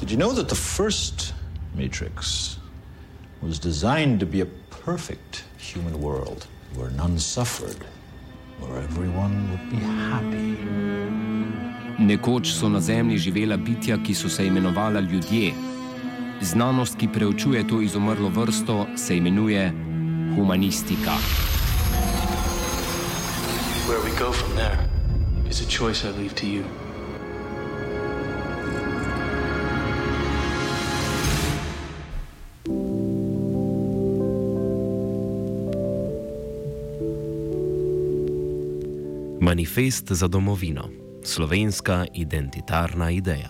Did you know that the first Matrix was designed to be a perfect human world where none suffered, where everyone would be happy? Nekoč so na Zemlji živela bitja, ki so se imenovala ljudje. Znanost, ki preučuje to izumrlo vrsto, se imenuje humanistika. Where we go from there is a choice I leave to you. Manifest za domovino. Slovenska identitarna ideja.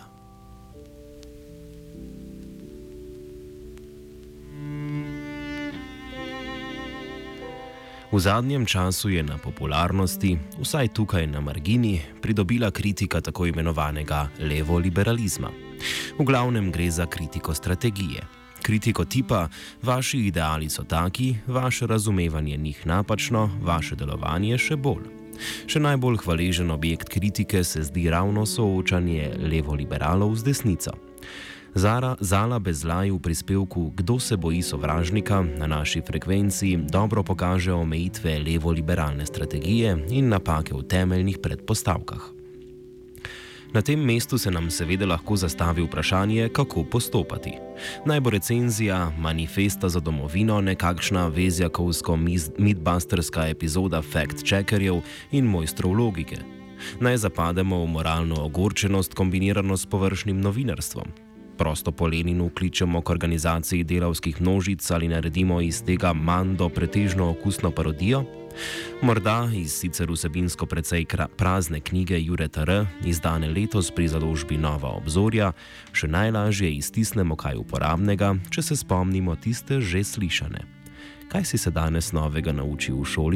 V zadnjem času je na popularnosti, vsaj tukaj na margini, pridobila kritika tako imenovanega levoliberalizma. V glavnem gre za kritiko strategije. Kritiko tipa, vaši ideali so taki, vaše razumevanje njih napačno, vaše delovanje še bolj. Še najbolj hvaležen objekt kritike se zdi ravno soočanje levoliberalov z desnico. Zala Bezlaj v prispevku Kdo se boji sovražnika na naši frekvenciji dobro pokaže omejitve levoliberalne strategije in napake v temeljnih predpostavkah. Na tem mestu se nam seveda lahko zastavi vprašanje, kako postopati. Naj bo recenzija Manifesta za domovino nekakšna vezjakovsko-midbusterska epizoda fact-checkerjev in mojstrov logike. Naj zapademo v moralno ogorčenost kombinirano s površnim novinarstvom. Prosto po Leninu kličemo k organizaciji delavskih množic ali naredimo iz tega Mando pretežno okusno parodijo? Morda iz sicer vsebinsko precej prazne knjige Jureta R., izdane letos pri založbi Nova obzorja, še najlažje iztisnemo kaj uporabnega, če se spomnimo tiste že slišane. Kaj si se danes novega naučil v šoli?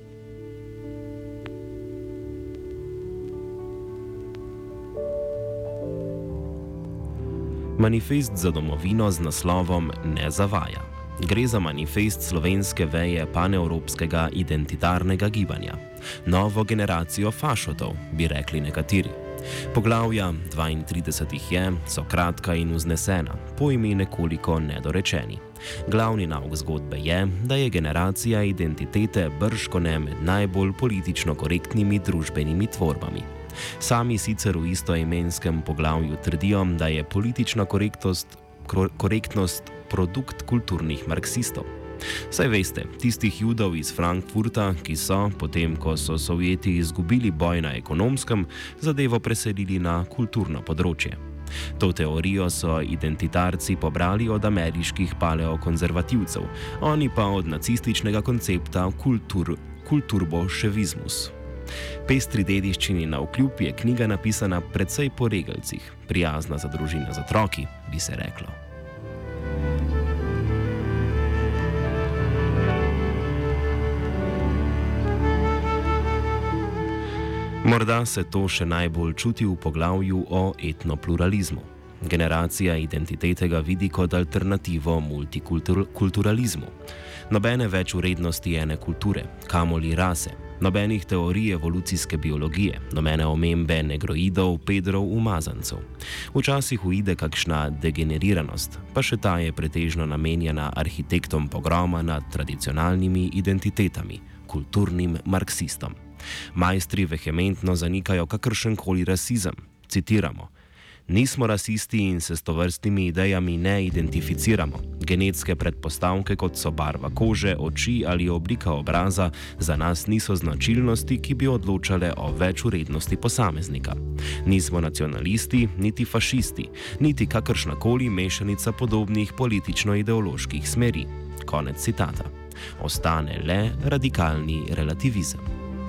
Manifest za domovino z naslovom Ne zavaja. Gre za manifest slovenske veje panevropskega identitarnega gibanja. Novo generacijo fašotov, bi rekli nekateri. Poglavja, 32 jih je, so kratka in vznesena, pojmi nekoliko nedorečeni. Glavni nauk zgodbe je, da je generacija identitete bržkone med najbolj politično korektnimi družbenimi tvorbami. Sami sicer v istoimenskem poglavju trdijo, da je politična korektnost produkt kulturnih marksistov. Saj veste, tistih judov iz Frankfurta, ki so, potem ko so Sovjeti izgubili boj na ekonomskem, zadevo preselili na kulturno področje. To teorijo so identitarci pobrali od ameriških paleokonzervativcev, oni pa od nacističnega koncepta kulturboševizmus. Pestri dediščini navkljub je knjiga napisana precej po regelcih, prijazna za družine z otroki, bi se reklo. Morda se to še najbolj čuti v poglavju o etnopluralizmu. Generacija identitete ga vidi kot alternativo multikulturalizmu. Nobene več vrednosti ene kulture, kamoli rase, nobenih teorij evolucijske biologije, nobene omembe negroidov, pedrov, umazancov. Včasih uide kakšna degeneriranost, pa še ta je pretežno namenjena arhitektom pogroma nad tradicionalnimi identitetami, kulturnim marksistom. Majstri vehementno zanikajo kakršenkoli rasizem. Citiramo: Nismo rasisti in se s tovrstnimi idejami ne identificiramo. Genetske predpostavke, kot so barva kože, oči ali oblika obraza, za nas niso značilnosti, ki bi odločale o večvrednosti posameznika. Nismo nacionalisti, niti fašisti, niti kakršnakoli mešanica podobnih politično-ideoloških smeri. Konec citata. Ostane le radikalni relativizem.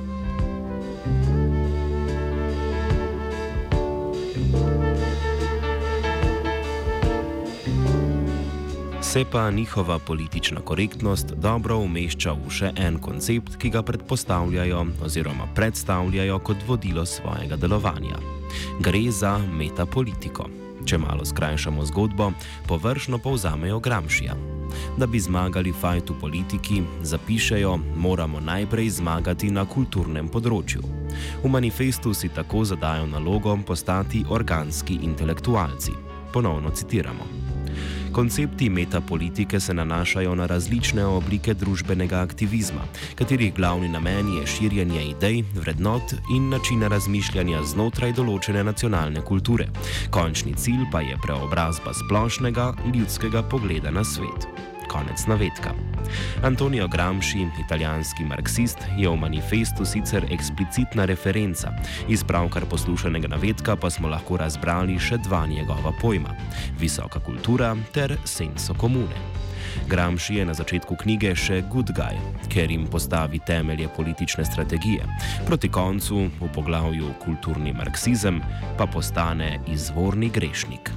Se pa njihova politična korektnost dobro umešča v še en koncept, ki ga predpostavljajo oziroma predstavljajo kot vodilo svojega delovanja. Gre za metapolitiko. Če malo skrajšamo zgodbo, površno povzamejo Gramscija. Da bi zmagali fajt v politiki, zapišejo, moramo najprej zmagati na kulturnem področju. V manifestu si tako zadajo nalogo postati organski intelektualci. ponovno citiramo. Koncepti metapolitike se nanašajo na različne oblike družbenega aktivizma, katerih glavni namen je širjenje idej, vrednot in načina razmišljanja znotraj določene nacionalne kulture. Končni cilj pa je preobrazba splošnega ljudskega pogleda na svet. Konec navedka. Antonio Gramsci, italijanski marksist, je v manifestu sicer eksplicitna referenca, iz pravkar poslušanega navedka pa smo lahko razbrali še dva njegova pojma: visoka kultura ter senso comune. Gramsci je na začetku knjige še good guy, ker jim postavi temelje politične strategije. Proti koncu, v poglavju kulturni marksizem, pa postane izvorni grešnik.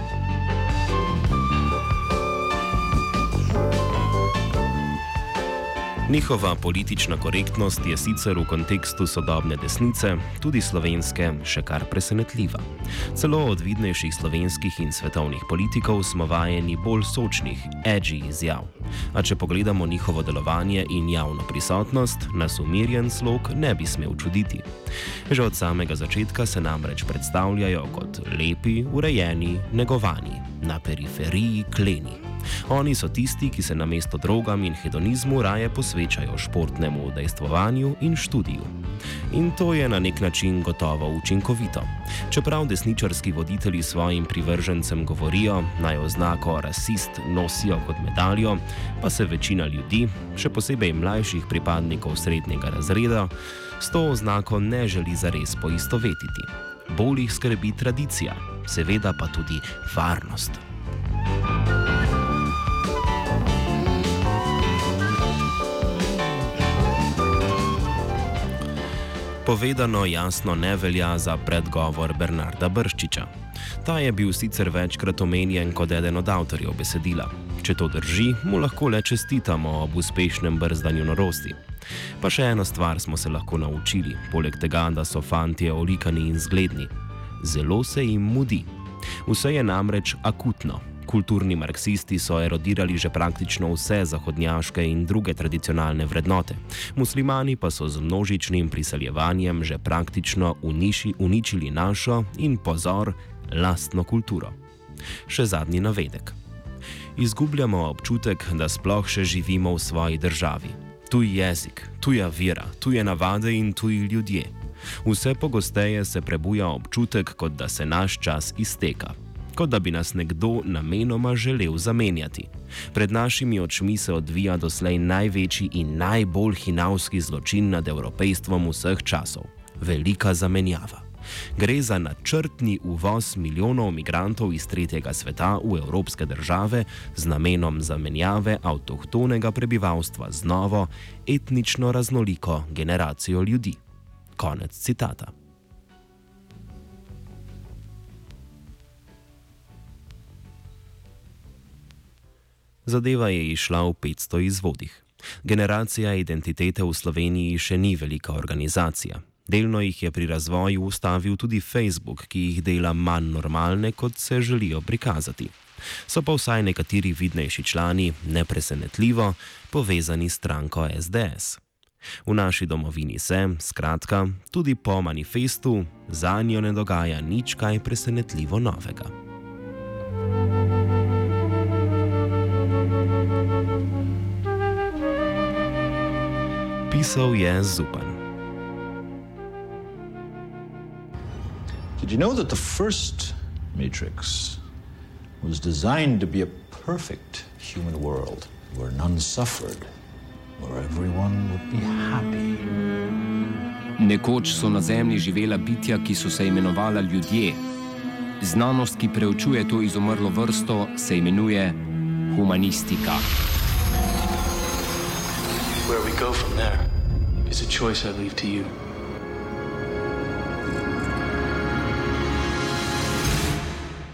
Njihova politična korektnost je sicer v kontekstu sodobne desnice, tudi slovenske, še kar presenetljiva. Celo od vidnejših slovenskih in svetovnih politikov smo vajeni bolj sočnih, edgy izjav. A če pogledamo njihovo delovanje in javno prisotnost, nas umirjen slog ne bi smel čuditi. Že od samega začetka se namreč predstavljajo kot lepi, urejeni, negovani, na periferiji kleni. Oni so tisti, ki se namesto drogam in hedonizmu raje posvečajo športnemu udejstvovanju in študiju. In to je na nek način gotovo učinkovito. Čeprav desničarski voditelji svojim privržencem govorijo, naj oznako rasist nosijo kot medaljo, pa se večina ljudi, še posebej mlajših pripadnikov srednjega razreda, s to oznako ne želi zares poistovetiti. Bolj jih skrbi tradicija, seveda pa tudi varnost. Povedano jasno ne velja za predgovor Bernarda Brščiča. Ta je bil sicer večkrat omenjen kot eden od avtorjev besedila. Če to drži, mu lahko le čestitamo ob uspešnem brzdanju norosti. Pa še eno stvar smo se lahko naučili, poleg tega, da so fantje olikani in zgledni. Zelo se jim mudi. Vse je namreč akutno. Kulturni marksisti so erodirali že praktično vse zahodnjaške in druge tradicionalne vrednote. Muslimani pa so z množičnim priseljevanjem že praktično uničili našo in, pozor, lastno kulturo. Še zadnji navedek. Izgubljamo občutek, da sploh še živimo v svoji državi. Tuj jezik, tuja vera, tuje navade in tuji ljudje. Vse pogosteje se prebuja občutek, kot da se naš čas izteka. Kot da bi nas nekdo namenoma želel zamenjati. Pred našimi očmi se odvija doslej največji in najbolj hinavski zločin nad evropejstvom vseh časov. Velika zamenjava. Gre za načrtni uvoz milijonov migrantov iz tretjega sveta v evropske države z namenom zamenjave avtohtonega prebivalstva z novo, etnično raznoliko generacijo ljudi. Konec citata. Zadeva je išla v 500 izvodih. Generacija identitete v Sloveniji še ni velika organizacija. Delno jih je pri razvoju ustavil tudi Facebook, ki jih dela manj normalne, kot se želijo prikazati. So pa vsaj nekateri vidnejši člani, nepresenetljivo, povezani s stranko SDS. V naši domovini se, skratka, tudi po manifestu zanjo ne dogaja nič kaj presenetljivo novega. Pisal je Zupan. Did you know that the first Matrix was designed to be a perfect human world where none suffered, where everyone would be happy? Nekoč so na Zemlji živela bitja, ki so se imenovala ljudje. Znanost, ki preučuje to izumrlo vrsto, se imenuje humanistika. Where we go from there is a choice I leave to you.